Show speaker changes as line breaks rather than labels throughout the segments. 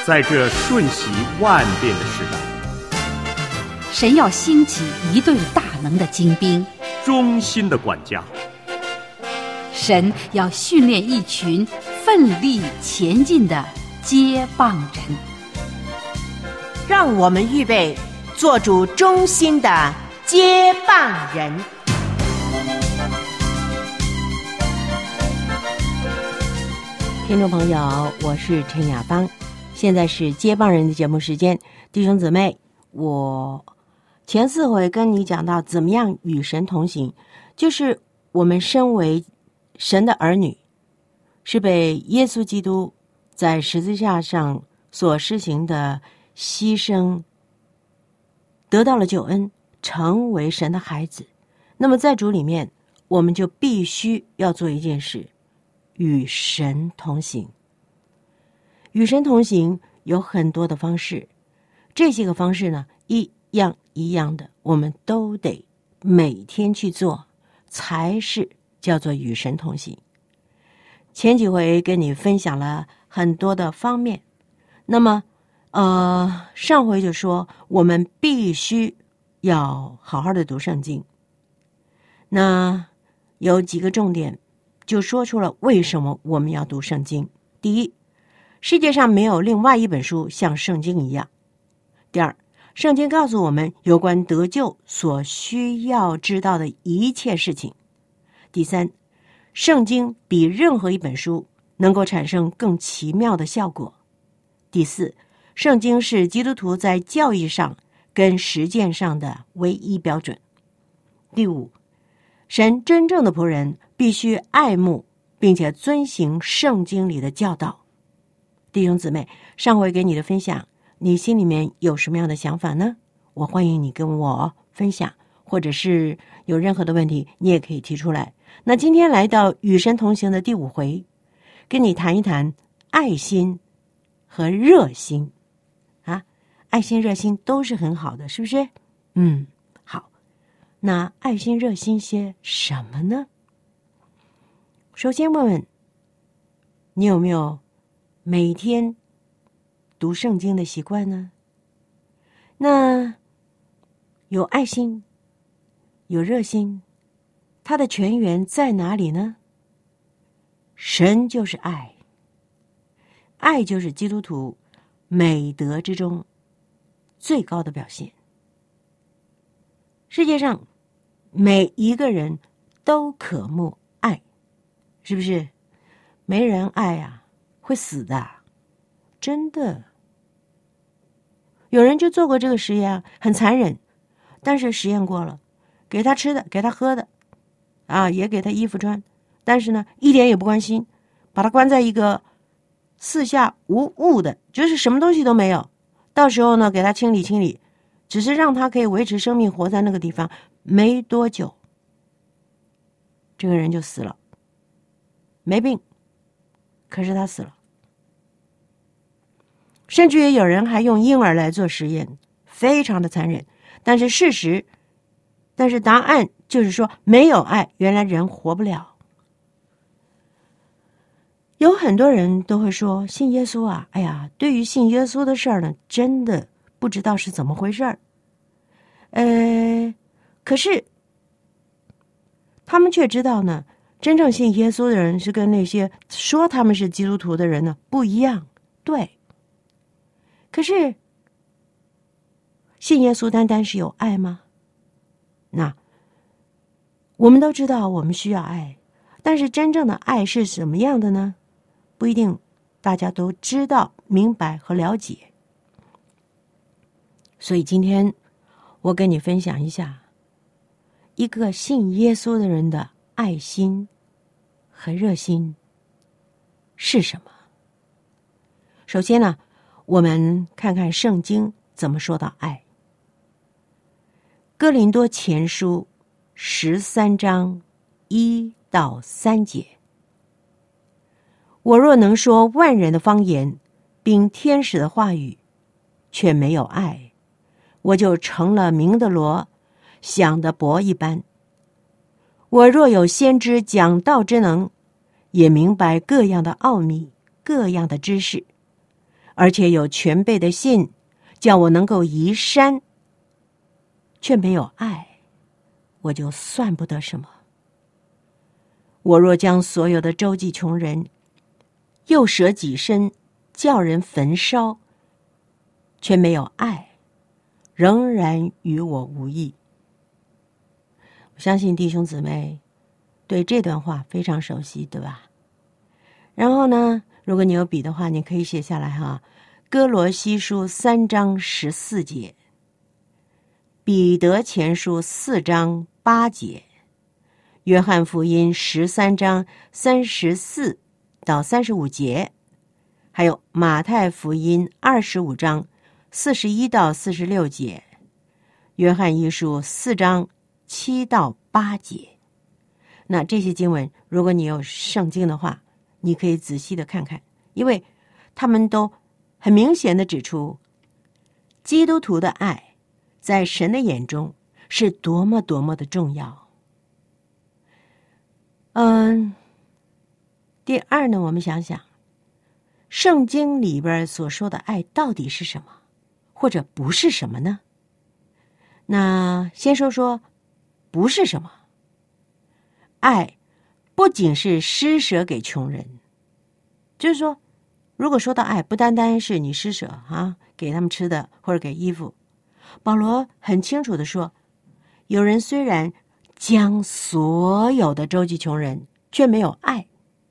在这瞬息万变的时代，
神要兴起一队大能的精兵，
忠心的管家。
神要训练一群奋力前进的接棒人。
让我们预备做主忠心的接棒人。听众朋友，我是陈雅芳，现在是接棒人的节目时间。弟兄姊妹，我前4回跟你讲到怎么样与神同行，就是我们身为神的儿女，是被耶稣基督在十字架上所施行的牺牲得到了救恩，成为神的孩子。那么在主里面，我们就必须要做一件事，与神同行。与神同行有很多的方式，这些个方式呢，一样一样的，我们都得每天去做，才是叫做与神同行。前几回跟你分享了很多的方面，那么上回就说我们必须要好好的读圣经。那有几个重点就说出了为什么我们要读圣经。第一，世界上没有另外一本书像圣经一样。第二，圣经告诉我们有关得救所需要知道的一切事情。第三，圣经比任何一本书能够产生更奇妙的效果。第四，圣经是基督徒在教义上跟实践上的唯一标准。第五，神真正的仆人必须爱慕并且遵行圣经里的教导。弟兄姊妹，上回给你的分享，你心里面有什么样的想法呢？我欢迎你跟我分享，或者是有任何的问题，你也可以提出来。那今天来到与神同行的第5回，跟你谈一谈爱心和热心啊，爱心热心都是很好的，是不是？好，那爱心热心些什么呢？首先问问你有没有每天读圣经的习惯呢？那有爱心有热心，它的泉源在哪里呢？神就是爱，爱就是基督徒美德之中最高的表现。世界上每一个人都渴慕爱，是不是？没人爱啊，会死的，真的。有人就做过这个实验，很残忍，但是实验过了，给他吃的，给他喝的，也给他衣服穿，但是呢，一点也不关心，把他关在一个四下无物的，就是什么东西都没有。到时候呢，给他清理清理，只是让他可以维持生命，活在那个地方。没多久，这个人就死了，没病，可是他死了。甚至于有人还用婴儿来做实验，非常的残忍。但是答案就是说，没有爱，原来人活不了。有很多人都会说，信耶稣啊，哎呀，对于信耶稣的事儿呢，真的不知道是怎么回事儿。可是他们却知道呢，真正信耶稣的人是跟那些说他们是基督徒的人呢不一样。对，可是信耶稣单单是有爱吗？那我们都知道我们需要爱，但是真正的爱是什么样的呢？不一定大家都知道、明白和了解。所以今天我跟你分享一下一个信耶稣的人的爱心和热心是什么。首先呢，我们看看圣经怎么说到爱。哥林多前书13章1到3节，我若能说万人的方言，并天使的话语，却没有爱，我就成了明的罗，想的钹一般。我若有先知讲道之能，也明白各样的奥秘，各样的知识， 而且有全备的信，叫我能够移山，却没有爱，我就算不得什么。我若将所有的周济穷人，又舍己身，叫人焚烧，却没有爱，仍然与我无益。我相信弟兄姊妹对这段话非常熟悉，对吧？然后呢，如果你有笔的话，你可以写下来哈。哥罗西书3章14节，彼得前书4章8节，约翰福音13章34到35节，还有马太福音25章41到46节，约翰一书4章7到8节。那这些经文，如果你有圣经的话，你可以仔细的看看，因为他们都很明显的指出，基督徒的爱在神的眼中是多么多么的重要。第二呢，我们想想，圣经里边所说的爱到底是什么，或者不是什么呢？那先说说不是什么。爱不仅是施舍给穷人，就是说，如果说到爱，不单单是你施舍给他们吃的或者给衣服。保罗很清楚的说，有人虽然将所有的周济穷人，却没有爱，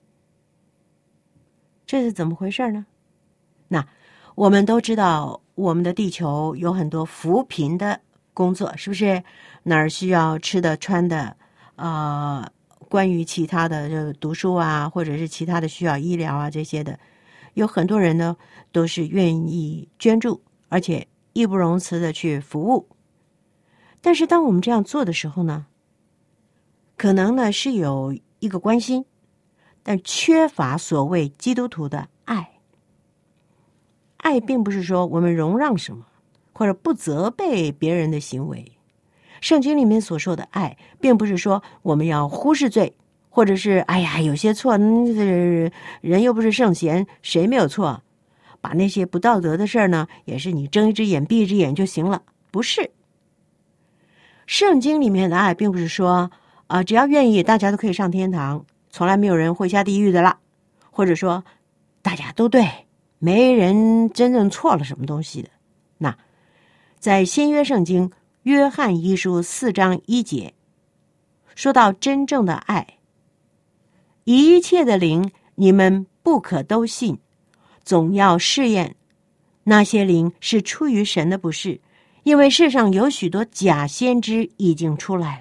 这是怎么回事呢？那我们都知道，我们的地球有很多扶贫的工作，是不是？哪儿需要吃的穿的，关于其他的就读书啊，或者是其他的需要医疗啊这些的，有很多人呢都是愿意捐助，而且义不容辞的去服务。但是当我们这样做的时候呢，可能呢是有一个关心，但缺乏所谓基督徒的爱。爱并不是说我们容让什么，或者不责备别人的行为。圣经里面所说的爱，并不是说我们要忽视罪，或者是有些错，人又不是圣贤，谁没有错？把那些不道德的事儿呢，也是你睁一只眼闭一只眼就行了。不是，圣经里面的爱，并不是说只要愿意，大家都可以上天堂，从来没有人会下地狱的啦，或者说大家都对，没人真正错了什么东西的。那在新约圣经约翰一书4章1节，说到真正的爱，一切的灵你们不可都信，总要试验，那些灵是出于神的，不是，因为世上有许多假先知已经出来了。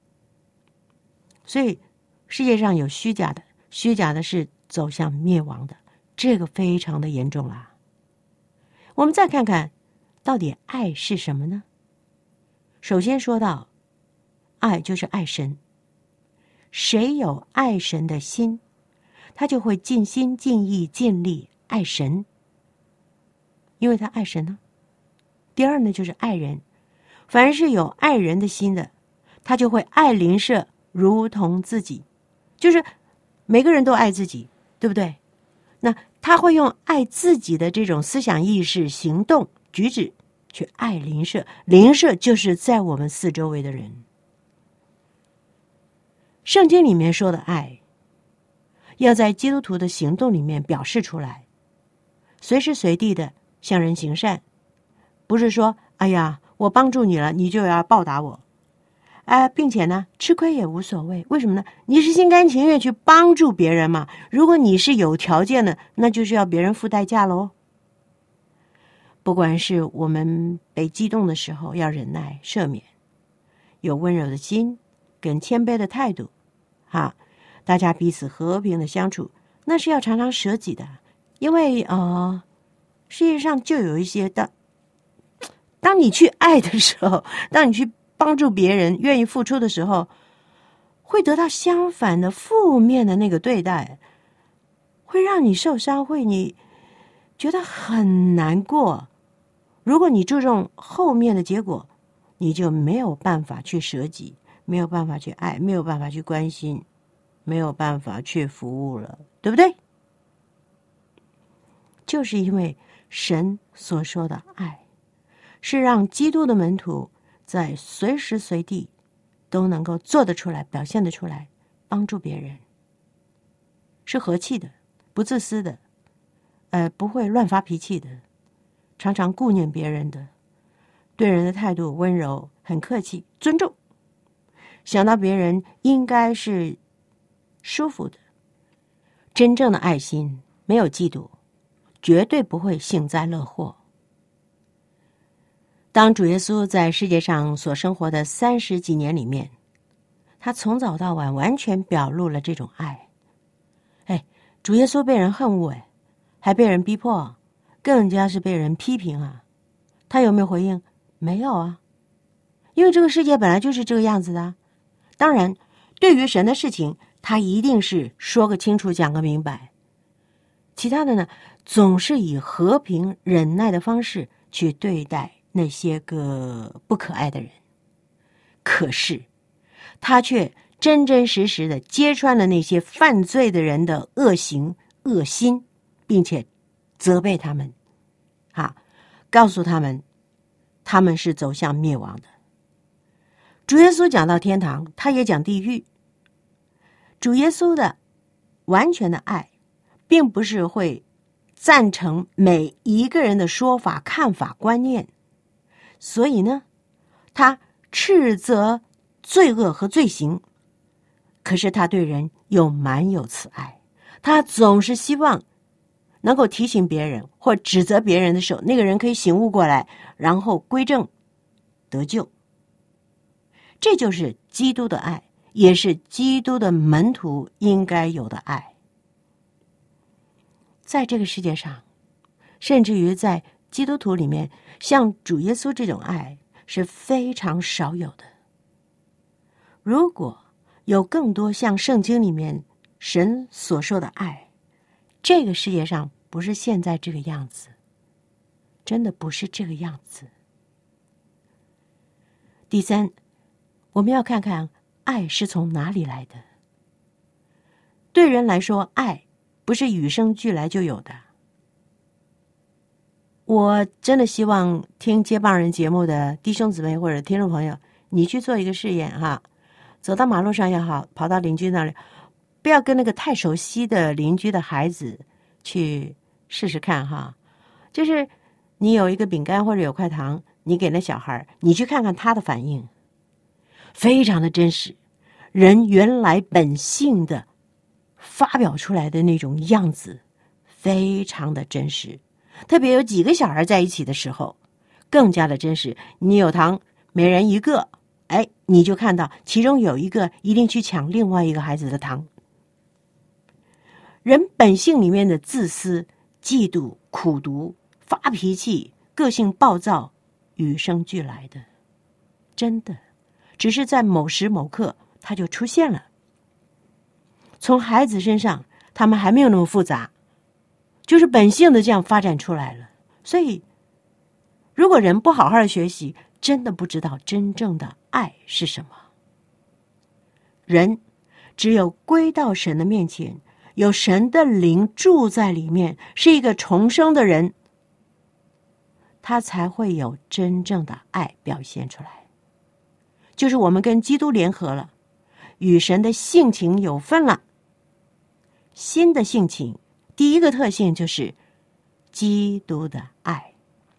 所以世界上有虚假的，虚假的是走向灭亡的，这个非常的严重啦。我们再看看到底爱是什么呢？首先说到爱就是爱神，谁有爱神的心，他就会尽心尽意尽力爱神，因为他爱神呢。第二呢，就是爱人，凡是有爱人的心的，他就会爱邻舍如同自己，就是每个人都爱自己，对不对？那他会用爱自己的这种思想意识、行动、举止去爱邻舍，邻舍就是在我们四周围的人。圣经里面说的爱，要在基督徒的行动里面表示出来，随时随地的向人行善，不是说我帮助你了，你就要报答我，并且呢，吃亏也无所谓。为什么呢？你是心甘情愿去帮助别人嘛。如果你是有条件的，那就是要别人付代价咯。不管是我们被激动的时候，要忍耐赦免，有温柔的心跟谦卑的态度，大家彼此和平的相处，那是要常常舍己的。因为世界上就有一些当你去爱的时候，当你去帮助别人，愿意付出的时候，会得到相反的负面的那个对待，会让你受伤，会你觉得很难过。如果你注重后面的结果，你就没有办法去舍己，没有办法去爱，没有办法去关心，没有办法去服务了，对不对？就是因为神所说的爱，是让基督的门徒在随时随地都能够做得出来、表现得出来，帮助别人，是和气的，不自私的，不会乱发脾气的，常常顾念别人的，对人的态度温柔，很客气，尊重，想到别人应该是舒服的。真正的爱心没有嫉妒，绝对不会幸灾乐祸。当主耶稣在世界上所生活的30几年里面，他从早到晚完全表露了这种爱。主耶稣被人恨恶，还被人逼迫，更加是被人批评啊。他有没有回应？没有啊，因为这个世界本来就是这个样子的。当然，对于神的事情，他一定是说个清楚，讲个明白。其他的呢，总是以和平忍耐的方式去对待那些个不可爱的人。可是他却真真实实的揭穿了那些犯罪的人的恶行恶心，并且责备他们，告诉他们他们是走向灭亡的。主耶稣讲到天堂，他也讲地狱。主耶稣的完全的爱并不是会赞成每一个人的说法、看法、观念，所以呢，他斥责罪恶和罪行，可是他对人又满有慈爱。他总是希望能够提醒别人或指责别人的时候，那个人可以醒悟过来，然后归正得救。这就是基督的爱，也是基督的门徒应该有的爱。在这个世界上，甚至于在基督徒里面，像主耶稣这种爱是非常少有的。如果有更多像圣经里面神所说的爱，这个世界上不是现在这个样子，真的不是这个样子。第三，我们要看看爱是从哪里来的。对人来说，爱不是与生俱来就有的。我真的希望听接棒人节目的弟兄姊妹或者听众朋友，你去做一个试验哈，走到马路上也好，跑到邻居那里，不要跟那个太熟悉的邻居的孩子去试试看哈。就是你有一个饼干或者有块糖，你给那小孩，你去看看他的反应，非常的真实，人原来本性的发表出来的那种样子非常的真实。特别有几个小孩在一起的时候更加的真实。你有糖，每人一个，你就看到其中有一个一定去抢另外一个孩子的糖。人本性里面的自私、嫉妒、苦毒、发脾气、个性暴躁，与生俱来的，真的只是在某时某刻它就出现了。从孩子身上他们还没有那么复杂，就是本性的这样发展出来了。所以如果人不好好的学习，真的不知道真正的爱是什么。人只有归到神的面前，有神的灵住在里面，是一个重生的人，他才会有真正的爱表现出来。就是我们跟基督联合了，与神的性情有份了。新的性情第一个特性就是基督的爱。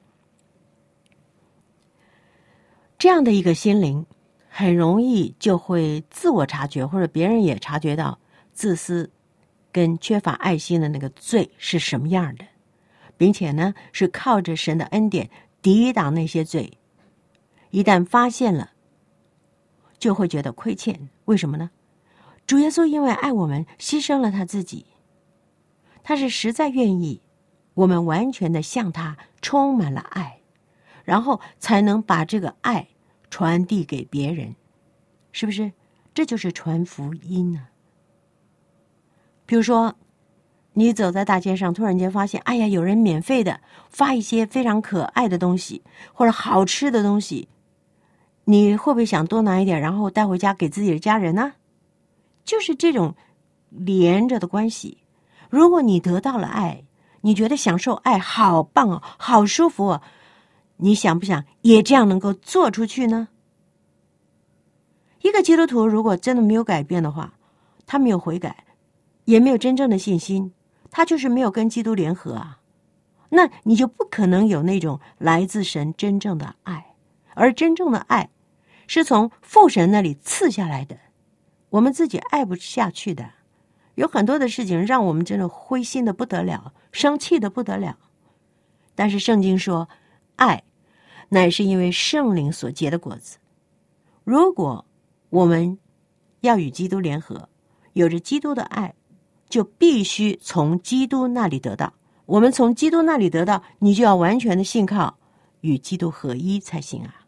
这样的一个心灵很容易就会自我察觉，或者别人也察觉到自私跟缺乏爱心的那个罪是什么样的，并且呢是靠着神的恩典抵挡那些罪。一旦发现了，就会觉得亏欠。为什么呢？主耶稣因为爱我们，牺牲了他自己，他是实在愿意我们完全的向他充满了爱，然后才能把这个爱传递给别人，是不是？这就是传福音呢。比如说你走在大街上，突然间发现有人免费的发一些非常可爱的东西或者好吃的东西，你会不会想多拿一点，然后带回家给自己的家人呢？就是这种连着的关系。如果你得到了爱， 你觉得享受爱好棒哦，好舒服哦，你想不想也这样能够做出去呢？一个基督徒如果真的没有改变的话，他没有悔改，也没有真正的信心，他就是没有跟基督联合啊。那你就不可能有那种来自神真正的爱，而真正的爱是从父神那里赐下来的，我们自己爱不下去的。有很多的事情让我们真的灰心的不得了，生气的不得了。但是圣经说，爱乃是因为圣灵所结的果子。如果我们要与基督联合，有着基督的爱，就必须从基督那里得到。我们从基督那里得到，你就要完全的信靠，与基督合一才行啊。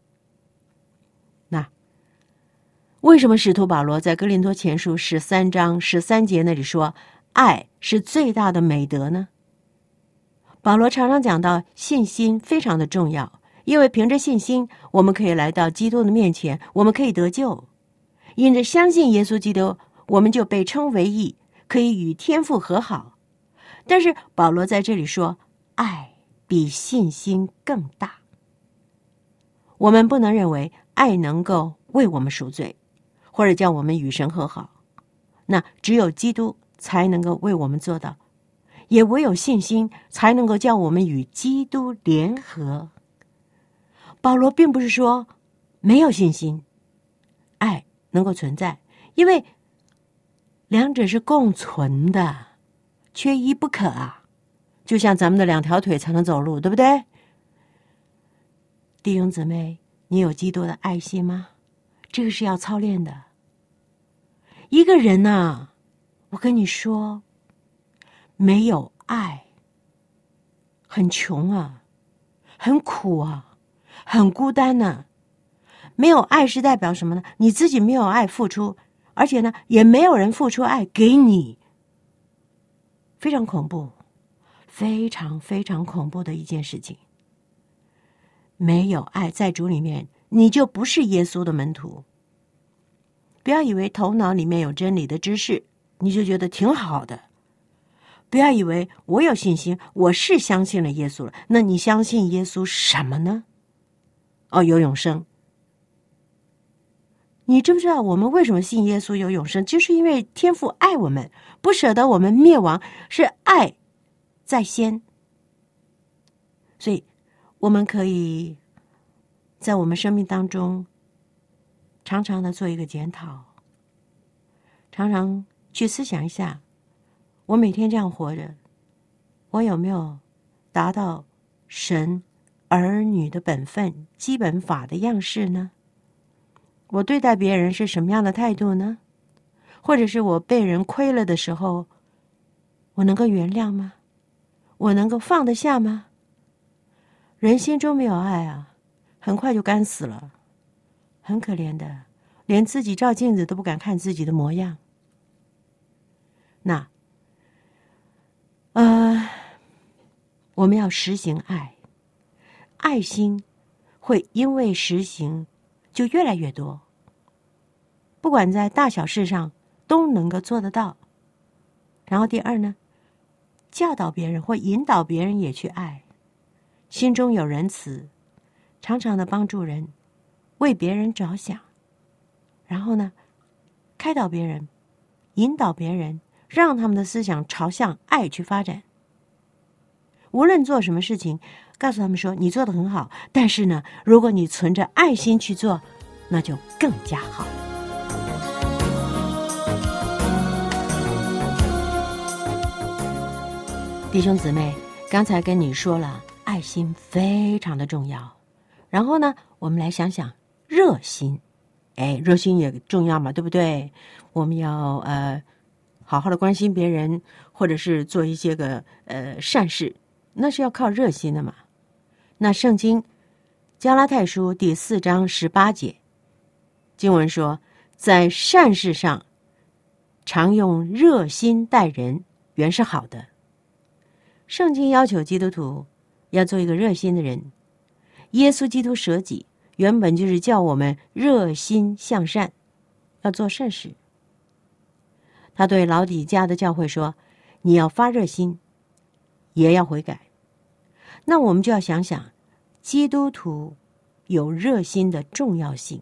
那为什么使徒保罗在哥林多前书13章13节那里说，爱是最大的美德呢？保罗常常讲到信心非常的重要，因为凭着信心，我们可以来到基督的面前，我们可以得救。因着相信耶稣基督，我们就被称为义，可以与天父和好。但是保罗在这里说，爱比信心更大。我们不能认为爱能够为我们赎罪，或者叫我们与神和好，那只有基督才能够为我们做到，也唯有信心才能够叫我们与基督联合。保罗并不是说没有信心，爱能够存在，因为两者是共存的，缺一不可啊。就像咱们的2条腿才能走路，对不对？弟兄姊妹，你有基督的爱心吗？这个是要操练的。一个人啊，我跟你说，没有爱，很穷啊，很苦啊，很孤单啊。没有爱是代表什么呢？你自己没有爱付出，而且呢，也没有人付出爱给你，非常恐怖，非常非常恐怖的一件事情。没有爱在主里面，你就不是耶稣的门徒。不要以为头脑里面有真理的知识，你就觉得挺好的。不要以为我有信心，我是相信了耶稣了，那你相信耶稣什么呢？哦，有永生。你知不知道我们为什么信耶稣有永生？就是因为天父爱我们，不舍得我们灭亡，是爱在先。所以我们可以在我们生命当中常常的做一个检讨，常常去思想一下，我每天这样活着，我有没有达到神儿女的本分、基本法的样式呢？我对待别人是什么样的态度呢？或者是我被人亏了的时候，我能够原谅吗？我能够放得下吗？人心中没有爱啊，很快就干死了，很可怜的，连自己照镜子都不敢看自己的模样。那我们要实行爱，爱心会因为实行就越来越多，不管在大小事上都能够做得到。然后第二呢，教导别人或引导别人也去爱，心中有仁慈，常常的帮助人，为别人着想。然后呢，开导别人，引导别人，让他们的思想朝向爱去发展。无论做什么事情，告诉他们说你做得很好，但是呢，如果你存着爱心去做，那就更加好。弟兄姊妹，刚才跟你说了，爱心非常的重要。然后呢，我们来想想热心。热心也重要嘛，对不对？我们要好好的关心别人，或者是做一些个善事，那是要靠热心的嘛。那圣经加拉太书第4章18节经文说，在善事上常用热心待人，原是好的。圣经要求基督徒要做一个热心的人，耶稣基督舍己原本就是叫我们热心向善，要做善事。他对老底嘉的教会说，你要发热心， 也要悔改。那我们就要想想，基督徒有热心的重要性。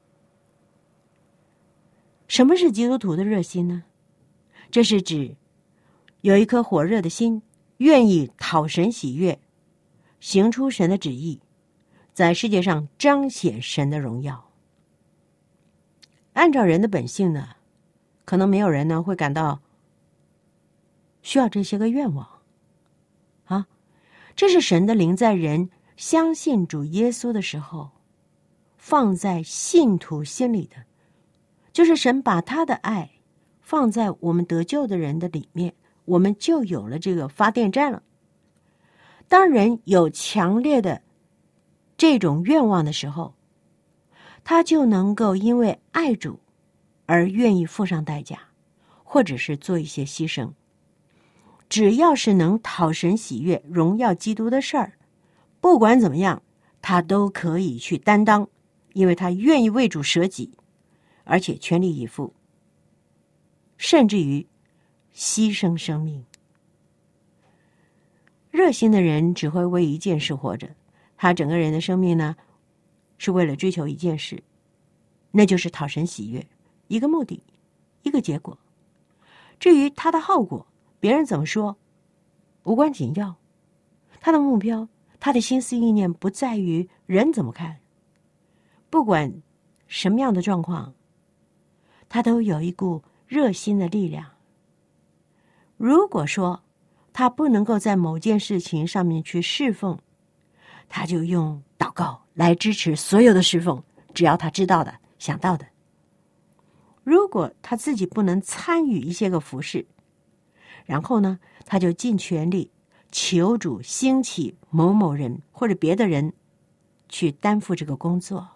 什么是基督徒的热心呢？这是指有一颗火热的心，愿意讨神喜悦，行出神的旨意，在世界上彰显神的荣耀。按照人的本性呢，可能没有人呢会感到需要这些个愿望啊，这是神的灵在人相信主耶稣的时候放在信徒心里的，就是神把他的爱放在我们得救的人的里面，我们就有了这个发电站了。当人有强烈的这种愿望的时候，他就能够因为爱主而愿意付上代价，或者是做一些牺牲。只要是能讨神喜悦、荣耀基督的事儿，不管怎么样，他都可以去担当，因为他愿意为主舍己，而且全力以赴，甚至于牺牲生命。热心的人只会为一件事活着，他整个人的生命呢，是为了追求一件事，那就是讨神喜悦，一个目的，一个结果。至于他的后果，别人怎么说无关紧要，他的目标，他的心思意念不在于人怎么看，不管什么样的状况，他都有一股热心的力量。如果说他不能够在某件事情上面去侍奉，他就用祷告来支持所有的侍奉，只要他知道的、想到的。如果他自己不能参与一些个服事，然后呢，他就尽全力求主兴起某某人或者别的人去担负这个工作。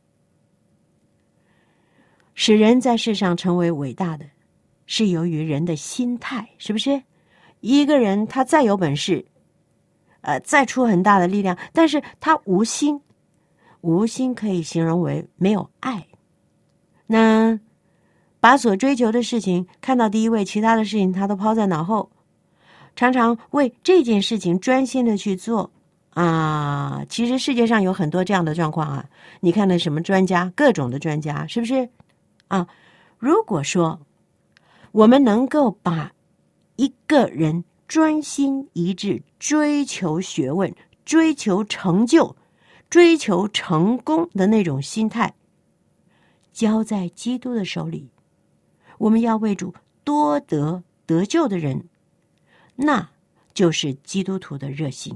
使人在世上成为伟大的，是由于人的心态，是不是？一个人他再有本事，再出很大的力量，但是他无心，无心可以形容为没有爱。那把所追求的事情看到第一位，其他的事情他都抛在脑后，常常为这件事情专心的去做啊。其实世界上有很多这样的状况啊，你看那什么专家，各种的专家，是不是啊？如果说我们能够把一个人专心一致追求学问、追求成就、追求成功的那种心态交在基督的手里，我们要为主多得救的人，那就是基督徒的热心。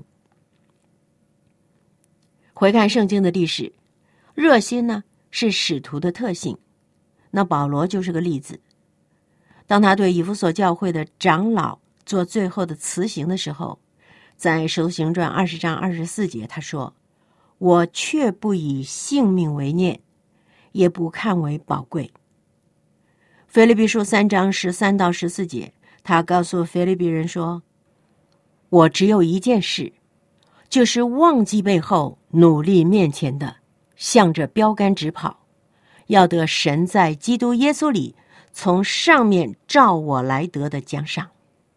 回看圣经的历史，热心呢是使徒的特性，那保罗就是个例子。当他对以弗所教会的长老做最后的辞行的时候，在使徒行传20章24节他说，我却不以性命为念，也不看为宝贵。腓立比书3章13到14节，他告诉腓立比人说，我只有一件事，就是忘记背后，努力面前的，向着标杆直跑，要得神在基督耶稣里从上面召我来得的奖赏。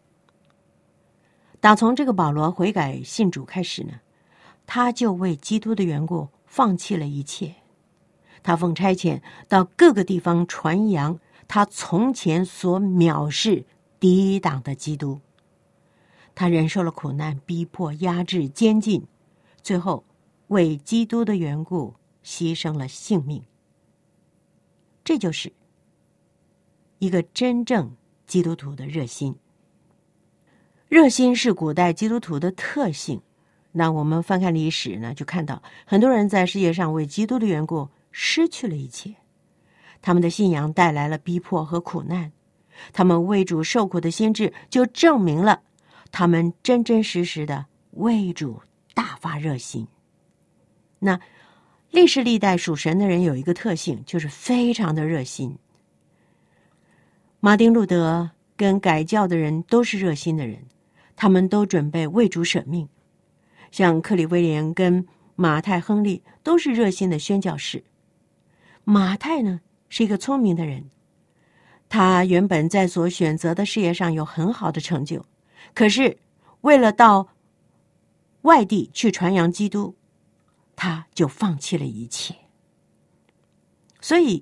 打从这个保罗悔改信主开始呢，他就为基督的缘故放弃了一切。他奉差遣到各个地方传扬他从前所藐视抵挡的基督。他忍受了苦难、逼迫、压制、监禁，最后为基督的缘故牺牲了性命。这就是一个真正基督徒的热心。热心是古代基督徒的特性。那我们翻看历史呢，就看到很多人在世界上为基督的缘故失去了一切，他们的信仰带来了逼迫和苦难，他们为主受苦的心志就证明了他们真真实实的为主大发热心。那历世历代属神的人有一个特性，就是非常的热心。马丁路德跟改教的人都是热心的人，他们都准备为主舍命。像克里威廉跟马太亨利都是热心的宣教士。马太呢是一个聪明的人，他原本在所选择的事业上有很好的成就，可是为了到外地去传扬基督，他就放弃了一切。所以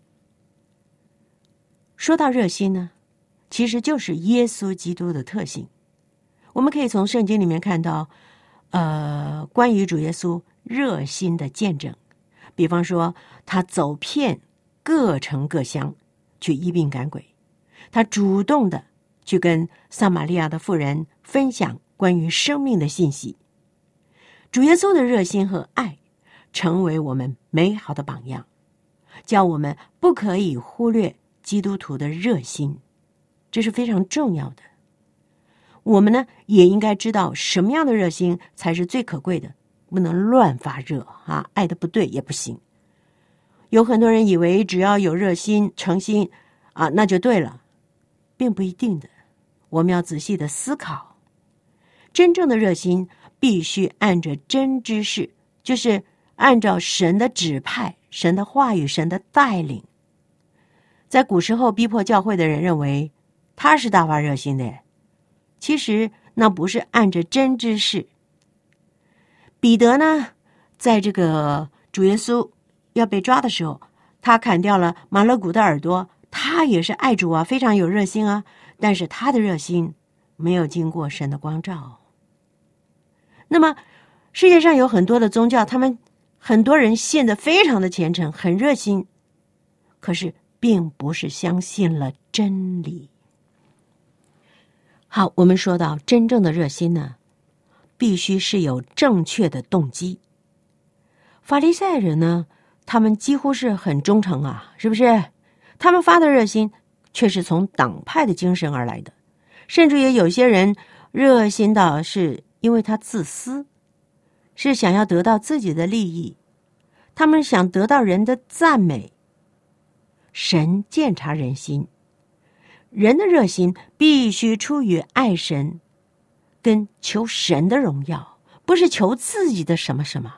说到热心呢，其实就是耶稣基督的特性。我们可以从圣经里面看到关于主耶稣热心的见证，比方说他走遍各城各乡去医病赶鬼，他主动的去跟撒玛利亚的妇人分享关于生命的信息。主耶稣的热心和爱成为我们美好的榜样，叫我们不可以忽略基督徒的热心，这是非常重要的。我们呢也应该知道什么样的热心才是最可贵的，不能乱发热啊，爱的不对也不行。有很多人以为只要有热心诚心啊那就对了，并不一定的。我们要仔细的思考，真正的热心必须按着真知识，就是按照神的指派、神的话语、神的带领。在古时候逼迫教会的人认为他是大发热心的，其实那不是按着真知识。彼得呢，在这个主耶稣要被抓的时候，他砍掉了马勒古的耳朵，他也是爱主啊，非常有热心啊，但是他的热心没有经过神的光照。那么世界上有很多的宗教，他们很多人信得非常的虔诚，很热心，可是并不是相信了真理。好，我们说到真正的热心呢，必须是有正确的动机。法利赛人呢，他们几乎是很忠诚啊，是不是？他们发的热心却是从党派的精神而来的，甚至也有些人热心到是因为他自私，是想要得到自己的利益，他们想得到人的赞美。神鉴察人心，人的热心必须出于爱神跟求神的荣耀，不是求自己的什么什么。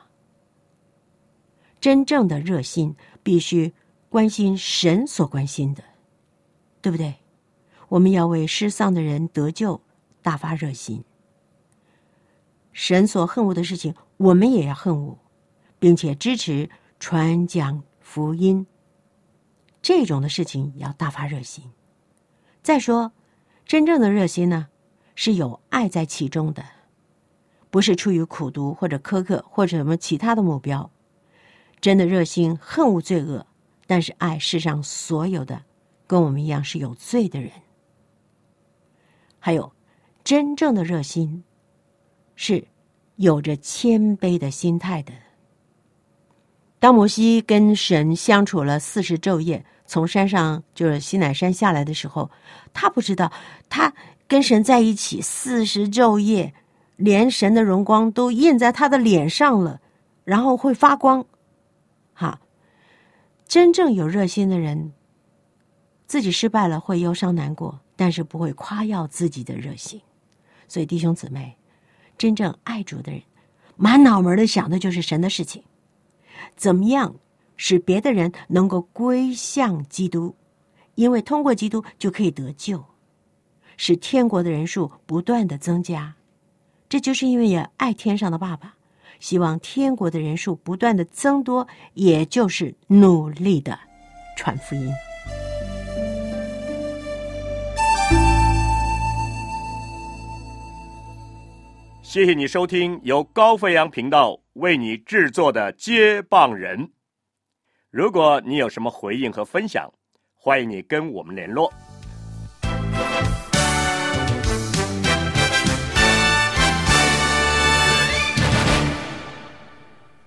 真正的热心必须关心神所关心的，对不对？我们要为失丧的人得救大发热心。神所恨恶的事情我们也要恨恶，并且支持传讲福音，这种的事情要大发热心。再说真正的热心呢，是有爱在其中的，不是出于苦毒或者苛刻或者什么其他的目标。真的热心恨恶罪恶，但是爱世上所有的跟我们一样是有罪的人。还有真正的热心是有着谦卑的心态的。当摩西跟神相处了40昼夜，从山上就是西乃山下来的时候，他不知道他跟神在一起40昼夜，连神的荣光都印在他的脸上了，然后会发光。真正有热心的人，自己失败了会忧伤难过，但是不会夸耀自己的热心。所以弟兄姊妹，真正爱主的人满脑门的想的就是神的事情，怎么样使别的人能够归向基督，因为通过基督就可以得救，使天国的人数不断的增加。这就是因为也爱天上的爸爸，希望天国的人数不断的增多，也就是努力的传福音。
谢谢你收听由高飞扬频道为你制作的接棒人。如果你有什么回应和分享，欢迎你跟我们联络。